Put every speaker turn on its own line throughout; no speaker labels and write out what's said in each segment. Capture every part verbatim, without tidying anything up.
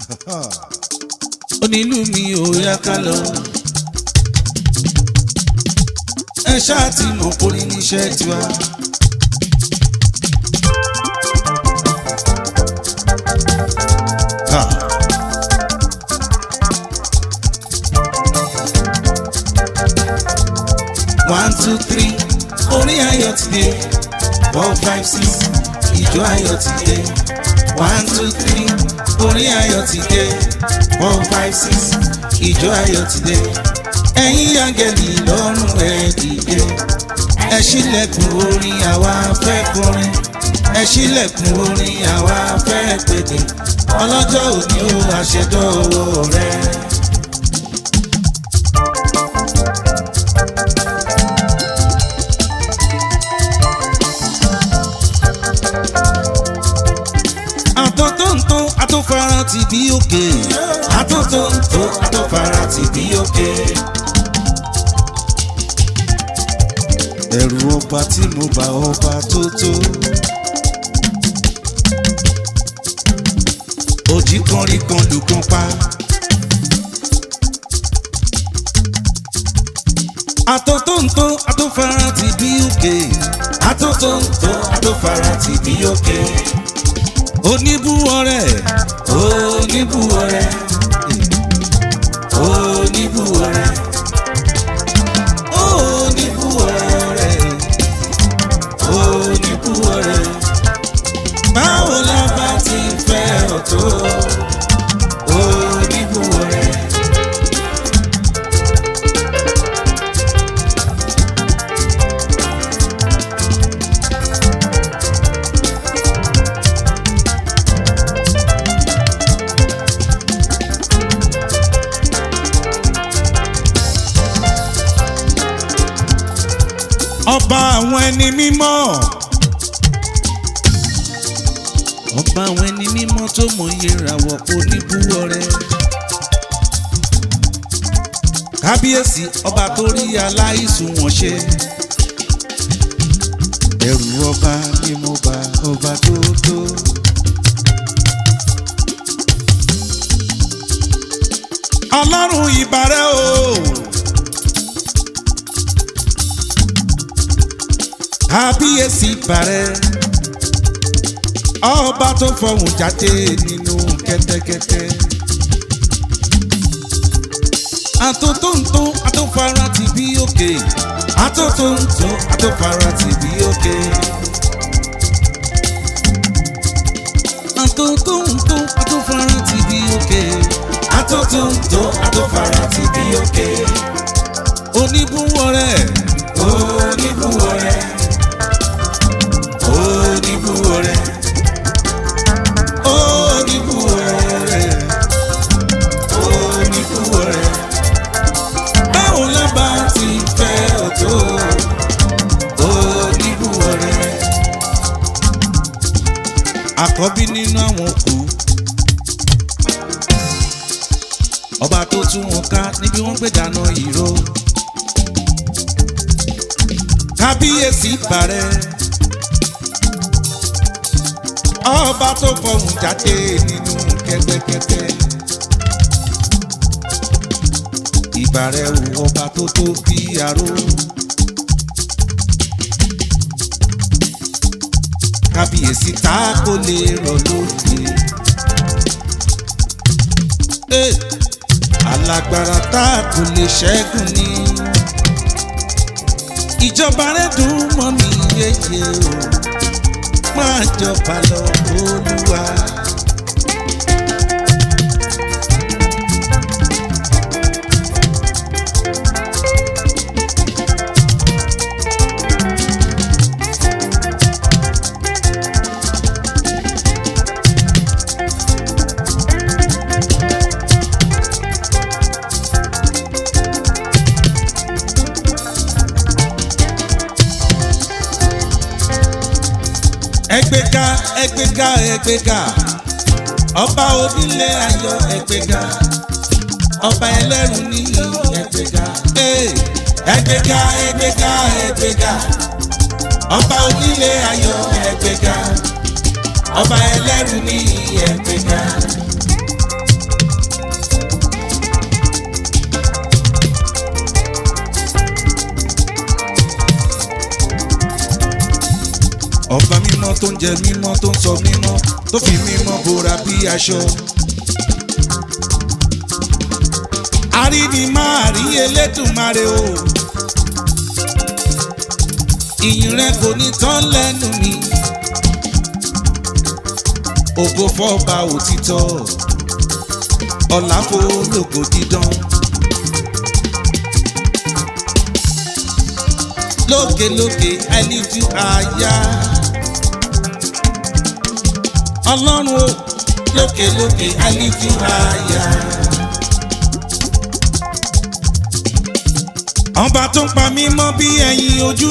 onílù mi ò yá ká lọ. ẹ ṣáà ti mọ̀ kórí níṣẹ́ tiwa. one two three orin ayọ̀ ti dé four five six ìjọ ayọ̀ ti dé one two three orin ayọ̀ ti dé four five six ìjọ ayọ̀ ti dé ẹ̀yin áńgẹ́lì lọ́rùn ẹ dìde ẹ ṣílẹ̀kùn orin àwa fẹ́ kọrin ẹ ṣílẹ̀kùn orin àwa fẹ́ pèdè ọlọ́jọ́ òní ó àṣẹdọ́wọ́ rẹ. àtọ̀tọ̀ntọ̀ àtọ̀fara ti bí òkè àtọ̀tọ̀ntọ̀ àtọ̀fara ti bí òkè. ẹ̀rù ọba tí mo bá ọba tó tó. òjì kan rí kan lù kan pa. àtọ̀tọ̀ntọ̀ àtọ̀fara ti bí òkè àtọ̀tọ̀ntọ̀ àtọ̀fara ti bí òkè. oníbúwọrẹ oníbúwọrẹ oníbúwọrẹ oníbúwọrẹ oníbúwọrẹ báwo la bá ti fẹ́ ọ tó oníbúwọrẹ. ọba àwọn ẹni mímọ́ ọba àwọn ẹni mímọ́ tó mọyì ìràwọ̀ oníbúwọrẹ kábíyèsí ọba tó rí aláìsùn wọn ṣe ẹrù ọba ni mo bá ọba tó tó. ọlọ́run ìbàrẹ̀ o. kábíyèsí bàrẹ̀ ọba tó fọhùn jáde nínú kẹ́tẹ́kẹ́tẹ́ àtòtóńtó àtòfara ti bí òkè àtòtóńtó àtòfara ti bí òkè àtòtóńtó àtòfara ti bí òkè àtòtóńtó àtòfara ti bí òkè oníbúwọrẹ oníbúwọrẹ. Oníbúwọrẹ oníbúwọrẹ oníbúwọrẹ báwo la bá ti fẹ́ ọ tó oníbúwọrẹ. àkọ́bí nínú àwọn òkú ọba tó tú wọn ká níbi wọ́n gbé dáná ìró kábíyèsí bàrẹ̀. ọba tó fọhùn jáde nínú kẹ́tẹ́kẹ́tẹ́ ìbàrẹ̀ wò ọba tó tó bí aró kábíyèsí tá kò lè rọ̀ lóde alágbára tá kò lè ṣẹ́gun ní ìjọba rẹ̀ dùn mọ́ mi yéye o. máa jọba lọ Olúwa. ẹgbẹ́ga ẹgbẹ́ga ẹgbẹ́ga ọba onílé ayọ̀ ẹgbẹ́ga ọba ẹlẹ́rù ní ẹgbẹ́ga ẹgbẹ́ga ẹgbẹ́ga ẹgbẹ́ga ọba onílé ayọ̀ ẹgbẹ́ga ọba ẹlẹ́rù ní ẹgbẹ́ga ọba mímọ́ tó ń jẹ mímọ́ tó ń sọ mímọ́ tó fi mímọ́ bora bí aṣọ. àríni máa rí Elédùmarè o ìyìn rẹ kò ní tán lẹ́nu mi ògo fọ́ba òtítọ́ ọlá f'ológo dídán. lókè lókè I lift you higher ọlọ́run o lókè lókè I lift you higher. ọba tó ń pa mí mọ́ bí ẹyin ojú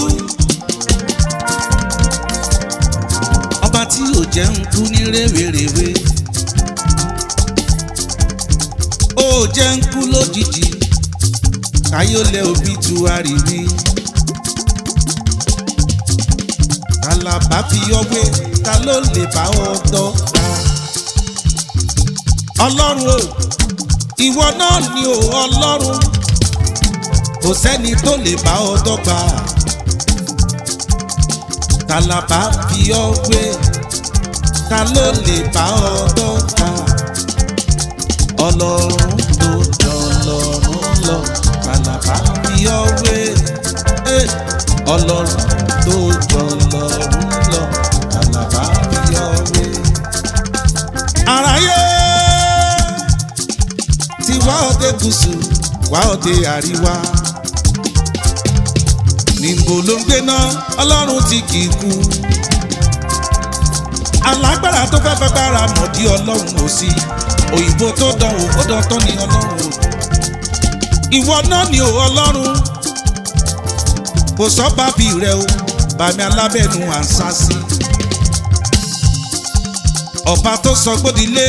ọba tí ò jẹ́ ń kú ní rèwerèwe ó jẹ́ ń kú lójijì káyọ̀lẹ̀ òbí tu àríwí. Àlàbá fi ọwé ta ló lè bá ọ dọ́gba. Ọlọ́run o ìwọ náà ni o Ọlọ́run kò sẹ́ni tó lè bá ọ dọ́gba. Tàlàbá fi ọwé ta ló lè bá ọ dọ́gba. Ọlọ́run tó jọ Ọlọ́run lọ. Tàlàbá fi ọwé Ọlọ́run tó jọ Ọlọ́run lọ. Tàlàbá fi ọwé. Àráyé ti wá òde gúúsù wá òde àríwá. Níbo ló ń gbé náà Ọlọ́run tí kì í kú. Alágbára tó fẹ́ fẹ́ gbára mọ̀dí Ọlọ́run ò sí. Òyìnbó tó dánwò ó dán tán ní Ọlọ́run. Ìwọ náà ni ò Ọlọ́run. Kò sọ́ba bí rẹ o bàmí alábẹ́nu à ń sá sí. Ọba tó sọ gbódìlé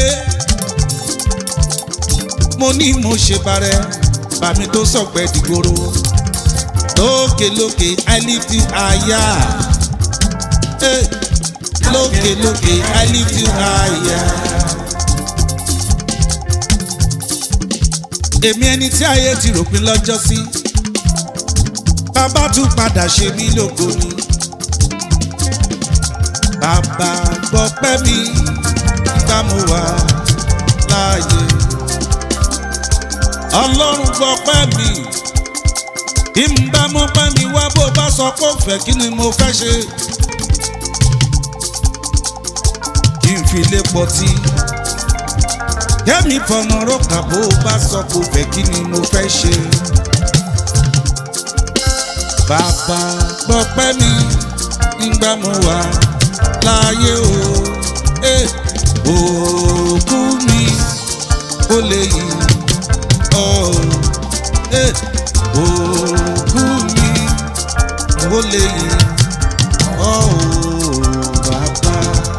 mo ní mo ṣe parẹ́ bàmí tó sọ pé dìgboro. Lókè lókè I lift you higher. Hey. Lókè lókè I lift you higher. Èmi ẹni tí ayé ti ròpin lọ́jọ́ sí bàbá tún padà ṣe mí lógo ni. Bàbá gbọ́pẹ́ mi nígbà mo wà láàyè. Ọlọ́run gbọ́pẹ́ mi kí n bá mọ́ pẹ́ mi wá bó bá sọ kó fẹ́ kí ni mo fẹ́ ṣe. Kí n fi lè pọ̀ tí kẹ́mi fọ̀nà rọ́kà bó bá sọ kó fẹ́ kí ni mo fẹ́ ṣe. Bàbá gbọ́pẹ́ mi nígbà mo wà láyé o. Òkú mi ó lè yí ọ́. Òkú mi ó lè yí ọ́ bàbá.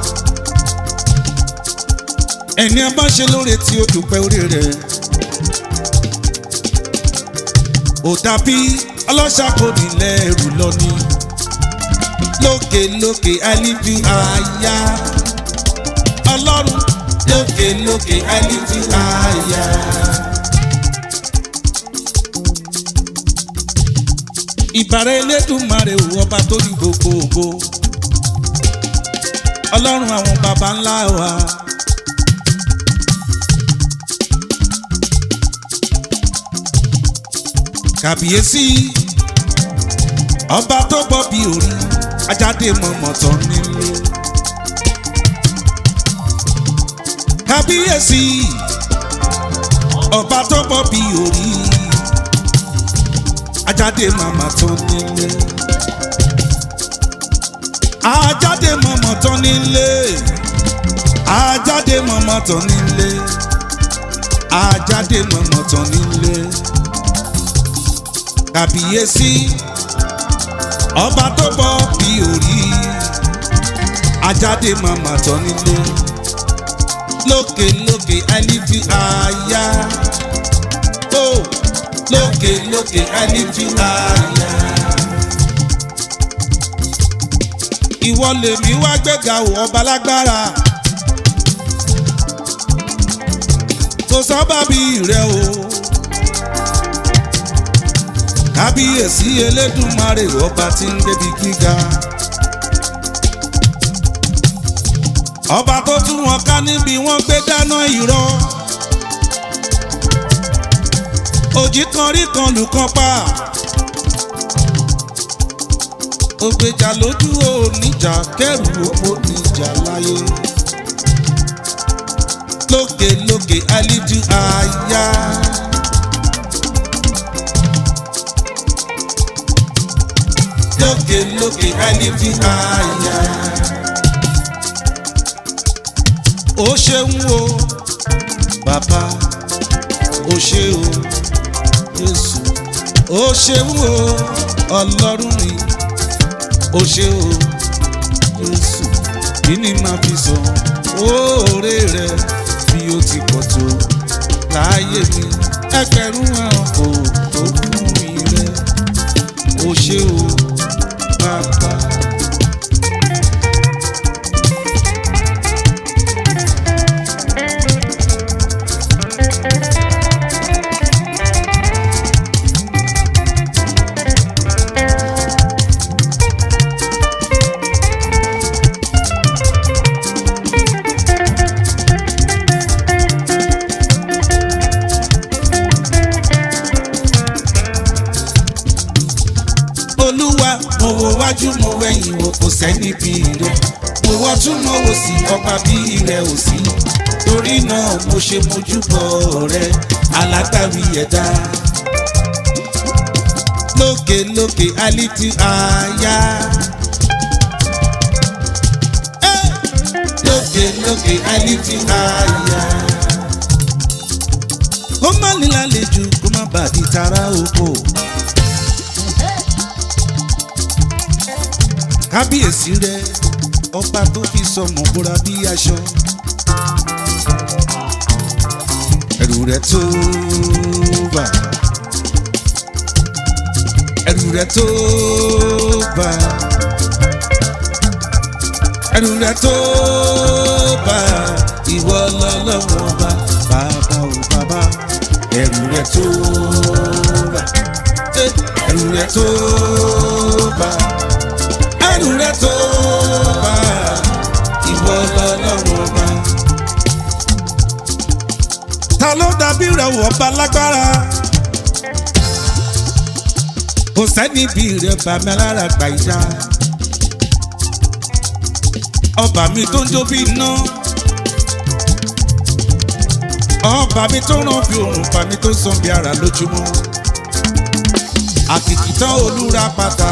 Ẹni a bá ṣe lóore tí ó dúpẹ́ orí rẹ̀ ò dàbí ọlọ́ṣà kò ní lẹ́rù lọ ní. Lókè lókè I lift you higher. Ọlọ́run lókè lókè I lift you higher. Ìbàrẹ̀ Elédùmarè ò ọba tó ní gbogbo ògo. Ọlọ́run àwọn baba ńlá wa. Kàbíyèsí ọba tó bọ́ bí orí ajáde mọ̀mọ́ tán nílé. Kàbíyèsí ọba tó bọ́ bí orí ajáde mọ̀mọ́ tán nílé. Ajáde mọ̀mọ́ tán nílé. Ajáde mọ̀mọ́ tán nílé. Ajáde mọ̀mọ́ tán nílé. Kàbíyèsí ọba tó bọ́ bí orí ajáde màmá tán nílé. Lókè lókè I lift you higher. Oh, lókè lókè I lift you higher. Ìwọ lèmi wá gbéga o ọba lágbára. Kò sọ́ba bí rẹ o. Kábíyèsí Elédùmarè ọba tí ń débi gíga. ọba tó tú wọn ká níbi wọ́n gbé dáná irọ́ òjì kan rí kan lù kan pa ògbèjà lójú oníjà kẹrù òpó níjà láyé lókè lókè alíjú àyà lókè lókè alíjú àyà ó ṣeun o bàbá ó ṣe o Jésù ó ṣeun o Ọlọ́run mi ó ṣe o Jésù kí ni màá fi sọ oore rẹ bí ó ti pọ̀ tó láyé mi ẹgbẹ̀rún àwọn kò tó fún mi rẹ ó ṣe o bàbá. Mo wo wájú mo wẹ̀yìn wò kò sẹ́ni bí rẹ̀ mo wọ́ tún mo wò sí ọba bí rẹ̀ ò sí torí náà mo ṣe mojúbọ rẹ̀ alágbàwí ẹ̀dá lókè lókè alítì àyà lókè lókè alítì àyà ó má nílá lejò kó má bàdí tara oko. Kábíyèsí rẹ ọba tó fi sọmọ bóra bí aṣọ ẹrù rẹ tó bà ẹrù rẹ tó bà ẹrù rẹ tó bà ìwọ lọ́lọ́run ọba bàbá ò bàbá ẹrù rẹ tó bà ẹrù rẹ tó bà. Ẹrù rẹ tó bá ìwọ lọ́lọ́run ọba. Ta ló dàbí rẹ̀ wọ̀ ọba lágbára? Kò sẹ́ni bí rẹ̀ bá mi alára gbà ìjà. Ọba mi tó ń jó bí iná. Ọba mi tó ràn bí òrùn, ọba mi tó sàn bí ara lójúmọ́. Àkìkìtàn olúra pátá.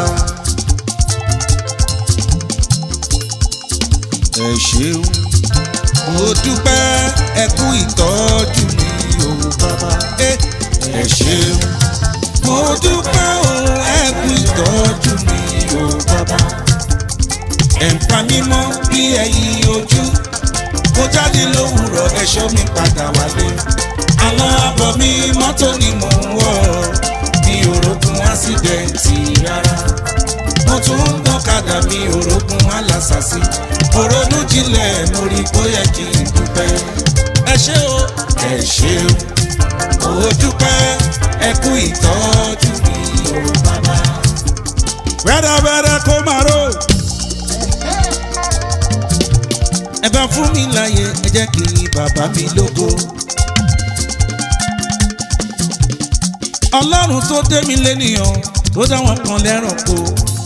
Ẹ ṣeun mo dúpẹ́ ẹ kú ìtọ́jú mi o bàbá ẹ ṣeun mo dúpẹ́ o ẹ kú ìtọ́jú mi o bàbá ẹ̀ ń pa mí mọ́ bí ẹyin ojú mo jáde lówùrọ̀ ẹ̀ṣọ́ mi padà wálé àwọn àbọ̀ mi mọ́tò ni mò ń wọ̀ mi ò rógun ásídẹ̀ǹtì rárá mo tún ń gbọ́kadà mi ò rógun alásàsí òrónú jinlẹ̀ mo rí bóyá kí n dúpẹ́. Ẹ ṣé o ẹ ṣé o mo dúpẹ́ ẹ kú ìtọ́jú mi o bàbá. Wẹ́rẹ́wẹ́rẹ́ kó máa ró. Ẹ bá fún mi láyè ẹ jẹ́ kí bàbá mi lógo. Ọlọ́run tó dé mi lénìyàn tó dá wọn kan lẹ́ranko.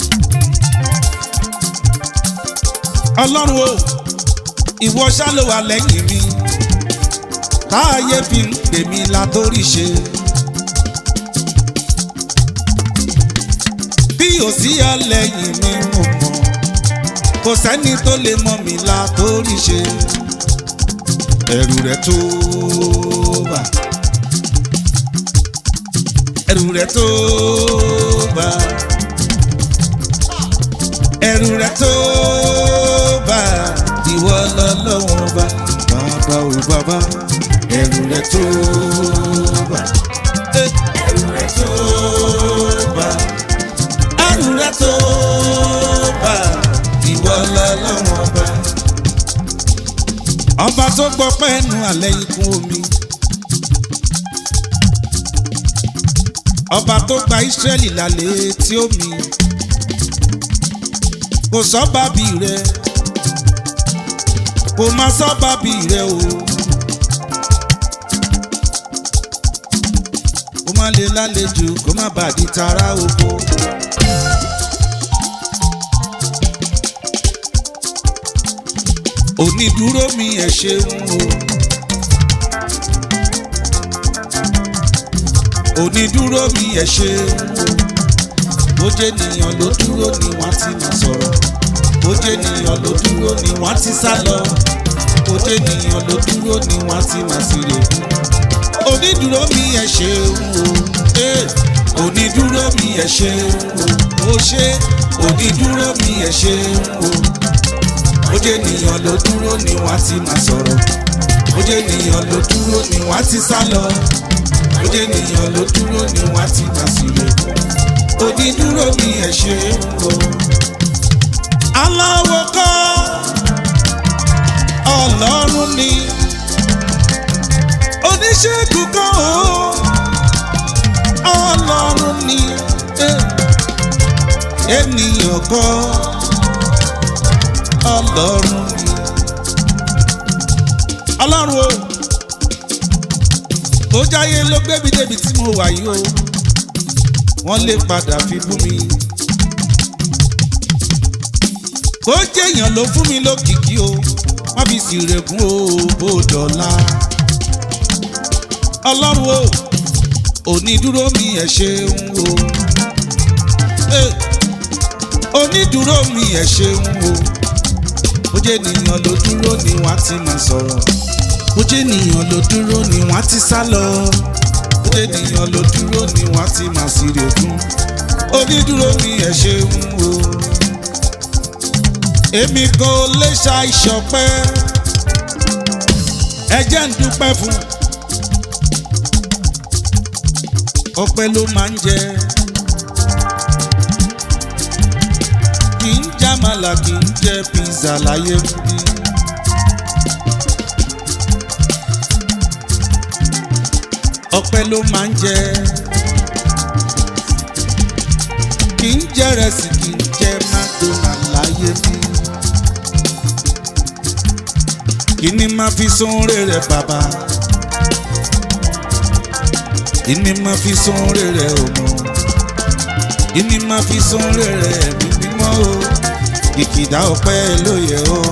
Ọlọ́run o ìwọ ṣá ló wà lẹ́yìn mi táàyè fi ń pè mí látorí ṣe bí ò sí ọlẹ́yìn mi mo mọ̀ kò sẹ́ni tó lè mọ̀ mí látorí ṣe ẹrù rẹ̀ tó bà ẹrù rẹ̀ tó bà ẹrù rẹ̀ tó bà ìwọ lọ́lọ́wọ́n bá bàbá ò bàbá ẹrù rẹ̀ tó bà ẹrù rẹ̀ tó bà ẹrù rẹ̀ tó bà ìwọ lọ́lọ́wọ́n bá. Ọba tó gbọ́ pẹ́ẹ́nu àlẹ́ ikú omi ọba tó gba Ísírẹ́lì lálẹ́ tí omi kò sọ́ba bí rẹ̀ kò má sábàbí rẹ o. kó má lè lálejò kó má bàa di tara oko. onídúró mi ẹ ṣeun o. onídúró mi ẹ ṣeun o. bó jẹ́ ènìyàn ló dúró ni wọ́n ti máa sọ̀rọ̀. bó jẹ́ ènìyàn ló dúró ni wọ́n ti sá lọ. bó jẹ́ ènìyàn ló dúró ni wọ́n ti máa ṣeré. onídúró mi ẹ ṣeun o. onídúró mi ẹ ṣeun o. ó ṣe onídúró mi ẹ ṣeun o. bó jẹ́ ènìyàn ló dúró ni wọ́n ti máa sọ̀rọ̀. bó jẹ́ ènìyàn ló dúró ni wọ́n ti sá lọ. bó jẹ́ ènìyàn ló dúró ni wọ́n ti máa ṣeré. onídúró mi ẹ ṣeun o. aláwọ̀ kọ́ ọlọ́run ni oníṣègùn kan o ọlọ́run ni ènìyàn kọ́ ọlọ́run ni ọlọ́run o ó jáyé ló gbé mi débi tí mo wà yìí o wọ́n lè padà fi bú mi. kó jẹ́ èèyàn ló fún mi lókìkí o wọ́n fi sì rẹ̀kún o bó dọ̀la. ọlọ́run o onídúró mi ẹ ṣeun o. onídúró mi ẹ ṣeun o. bó jẹ́ ènìyàn ló dúró ni wọ́n ti máa sọ̀rọ̀. bó jẹ́ ènìyàn ló dúró ni wọ́n ti sá lọ. bó jẹ́ ènìyàn ló dúró ni wọ́n ti máa sì rẹ̀kún. onídúró mi ẹ ṣeun o. èmi kò lè ṣàìṣọpẹ́ ẹ jẹ́ ń dúpẹ́ fún. ọpẹ́ ló máa ń jẹ kì í jàmàlà kì í jẹ pizza láyé mi. ọpẹ́ ló máa ń jẹ kì í jẹ rẹsì kì í jẹ McDonald láyé mi. Kini ma fi sóore rẹ bàbá, kini ma fi sóore rẹ ọmọ, kini ma fi sóore rẹ ẹ̀mí mímọ́ o, ìkìdá ọpẹ́ ló yẹ o.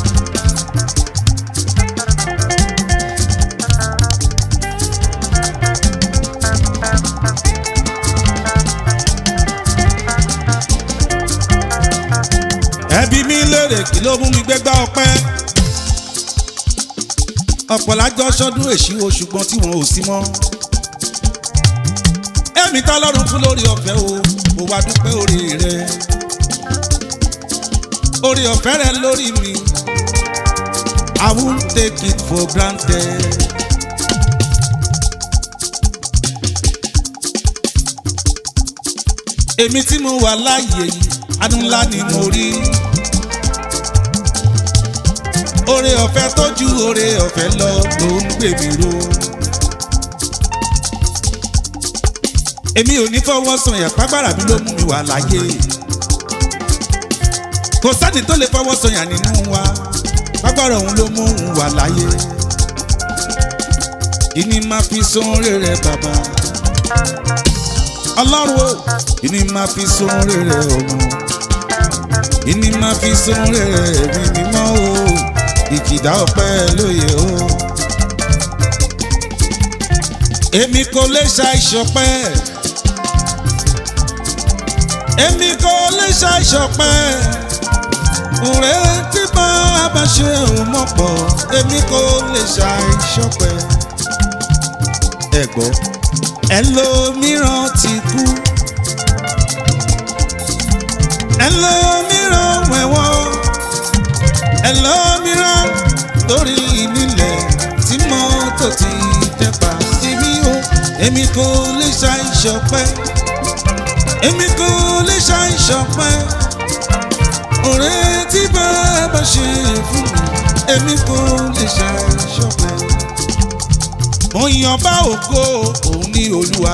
Ẹbí mi lérè kí ló mú mi gbégbá ọpẹ́. Ọ̀pọ̀ lájọ sọ́dún èṣí o ṣùgbọ́n tí wọn ò sí mọ́. Ẹ̀mí tọ́lọ́run fún lórí ọ̀fẹ́ o, mo wá dúpẹ́ orí rẹ. Orí ọ̀fẹ́ rẹ lórí mi, I won't take it for granted. Èmi tí mo wà láàyè yìí, àánú ńlá ni mo rí. Oore ọ̀fẹ́ tójú oore ọ̀fẹ́ lọ ló ń gbé mi ró. Èmi ò ní fọwọ́ sọ̀yà pàgbára mi ló mú mi wà láyé. Kò sẹ́ni tó lè fọwọ́ sọ̀yà nínú wa, pàgbára òun ló mú òun wà láyé. Ìní máa fi sóore rẹ bàbá. Ọlọ́run o, ìní máa fi sóore rẹ ọmọ. Ìní máa fi sóore rẹ ẹ̀mí mímọ́ o. Ìkìdá ọpẹ́ lóye o. Èmi kò lè ṣàìṣọpẹ́. Èmi kò lè ṣàìṣọpẹ́. Òré tí bàbá ṣe ò mọ̀ pọ̀. Èmi kò lè ṣàìṣọpẹ́. Ẹ gbọ́, ẹlòmíràn ti kú. Ẹlòmíràn wẹ̀wọ̀n. Ẹlòmíràn torí nílẹ̀ tí mọ́tò ti jẹ́pa. Èmi o, èmi kò lè ṣàìṣọpẹ́. Èmi kò lè ṣàìṣọpẹ́. Òré tí bàbá ṣe fún mi. Èmi kò lè ṣàìṣọpẹ́. Mo yan bá ògo òun ní Olúwa.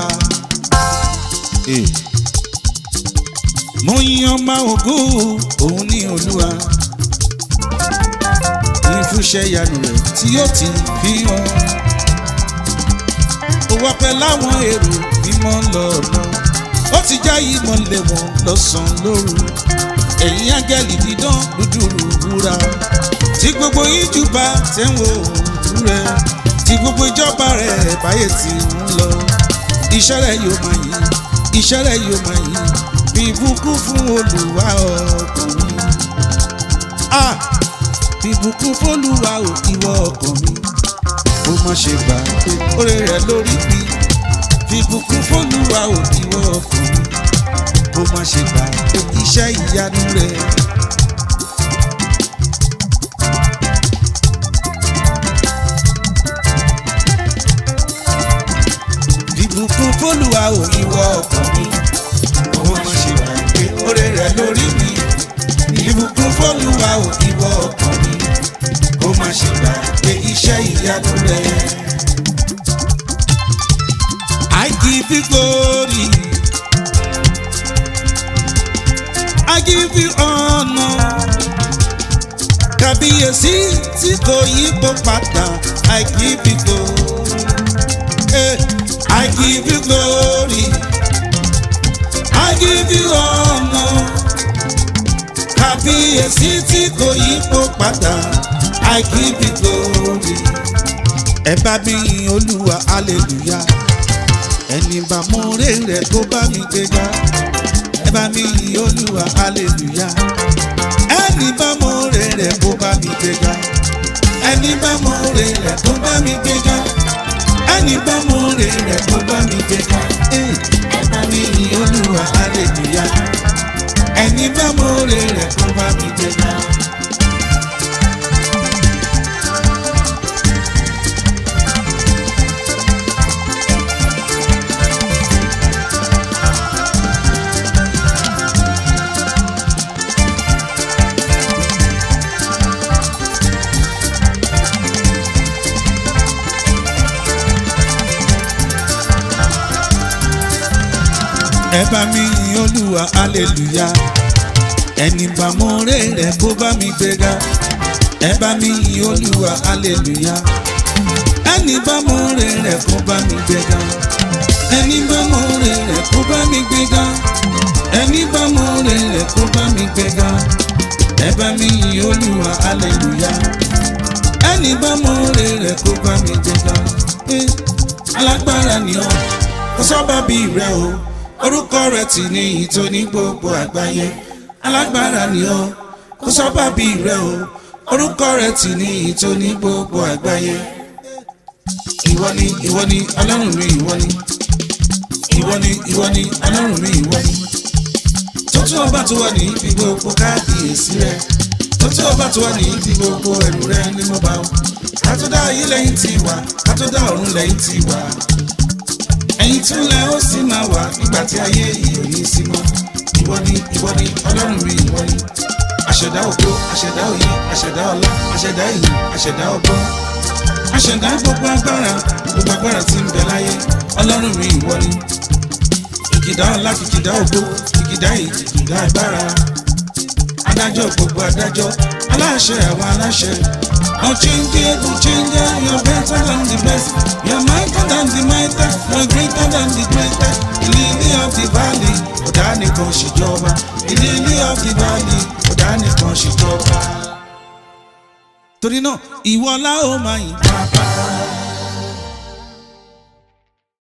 Mo yan bá ògo òun ní Olúwa. ìfúnṣẹ́ ìyanu rẹ̀ tí yóò ti fi hàn. Ó wá pẹ́ láwọn èrò mímọ́ lọ́nà, ó ti já ìmọ̀lẹ̀ wọn lọ́sàn-án lóru. Ẹ̀yin áńgẹ́lì dídán dúdúrú wúrà, tí gbogbo ìjúbà tẹ̀ ń wo òru rẹ̀, tí gbogbo ìjọba rẹ̀ báyé ti ń lọ. Iṣẹ́ rẹ̀ yóò máa yìn, iṣẹ́ rẹ̀ yóò máa yìn, bí ìbùkún fún Olúwa ọkàn mi. Ah! Bí ìbùkún fún Olúwa ò ìwọ ọkàn mi, ó má ṣe gbà pé oore rẹ̀ lórí mi. Bí ìbùkún fún Olúwa ò ìwọ ọkàn mi, ó má ṣe gbà pé iṣẹ́ ìyanu rẹ̀. Bí ìbùkún fún Olúwa ò ìwọ ọkàn mi, ó má ṣe gbà pé oore rẹ̀ lórí mi. Bí ìbùkún fún Olúwa ò ìwọ ọkàn mi, ó má ṣe gbà pé iṣẹ́ ìyanu rẹ̀. I give you glory, I give you honor. Kábíyèsí tí kò yípo padà, I give you glory. Hey, I give you glory, I give you honor. Kábíyèsí tí kò yípo padà, I give you glory. Ẹ bá mi yìn Olúwa, hallelujah. Ẹni bá mọ oore rẹ̀ kó bá mi gbéga. Ẹ bá mi yìn Olúwa, hallelujah. Ẹni bá mọ oore rẹ̀ kó bá mi gbéga. Ẹni bá mọ oore rẹ̀ kó bá mi gbéga. Ẹni bá mọ oore rẹ̀ kó bá mi gbéga. Ẹ bá mi yìn Olúwa, hallelujah. Ẹni bá mọ oore rẹ̀ kó bá mi gbéga. Ẹ bá mi yìn Olúwa, hallelujah. Ẹni bá mọ oore rẹ̀ kó bá mi gbéga. Ẹ bá mi yìn Olúwa, hallelujah. Ẹni bá mọ oore rẹ̀ kó bá mi gbéga. Ẹni bá mọ oore rẹ̀ kó bá mi gbéga. Ẹni bá mọ oore rẹ̀ kó bá mi gbéga. Ẹ bá mi yìn Olúwa, hallelujah. Ẹni bá mọ oore rẹ̀ kó bá mi gbéga. Alágbára ni ọ́, kò sọ́ba bí rẹ̀ o. Orúkọ rẹ̀ tì ní ìtò ní gbogbo àgbáyé. Alágbára ni ọ́, kò sọ́ba bí rẹ̀ o. Orúkọ rẹ̀ tì ní ìtò ní gbogbo àgbáyé. Ìwọ ni, ìwọ ni, Ọlọ́run mi, ìwọ ni. Ìwọ ni, ìwọ ni, Ọlọ́run mi, ìwọ ni. Tótó ọba tó wà ní ibi gbogbo kábíyèsí rẹ̀. Tótó ọba tó wà ní ibi gbogbo ẹ̀rù rẹ̀ ni mo bá o. Ká tó dá ayé lẹ́yìn tí wà, ká tó dá ọ̀run lẹ́yìn tí wà. Ẹ̀yin tún lẹ ó sì máa wà nígbà tí ayé yìí ò ní sí mọ́. Ìwọ ni, ìwọ ni, Ọlọ́run mi, ìwọ ni. Aṣẹ̀dá ògo, aṣẹ̀dá òye, aṣẹ̀dá ọlá, aṣẹ̀dá ìyìn, aṣẹ̀dá ọgbọ́n. Aṣẹ̀dá gbogbo agbára, gbogbo agbára tí ń bẹ láyé. Ọlọ́run mi, ìwọ ni. Kìkìdá ọlá, kìkìdá ògo, kìkìdá ìyìn, kìkìdá agbára. Adájọ́ gbogbo adájọ́, aláṣẹ àwọn aláṣẹ. Unchangeable changer, you're better than the best. You're mightier than the mightiest. You're greater than the greatest. The lily of the valley, ọ̀dà nìkan ṣèjọba. The lily of the valley, ọ̀dà nìkan ṣèjọba. Torí náà, ìwọ la ó máa yìn bàbá.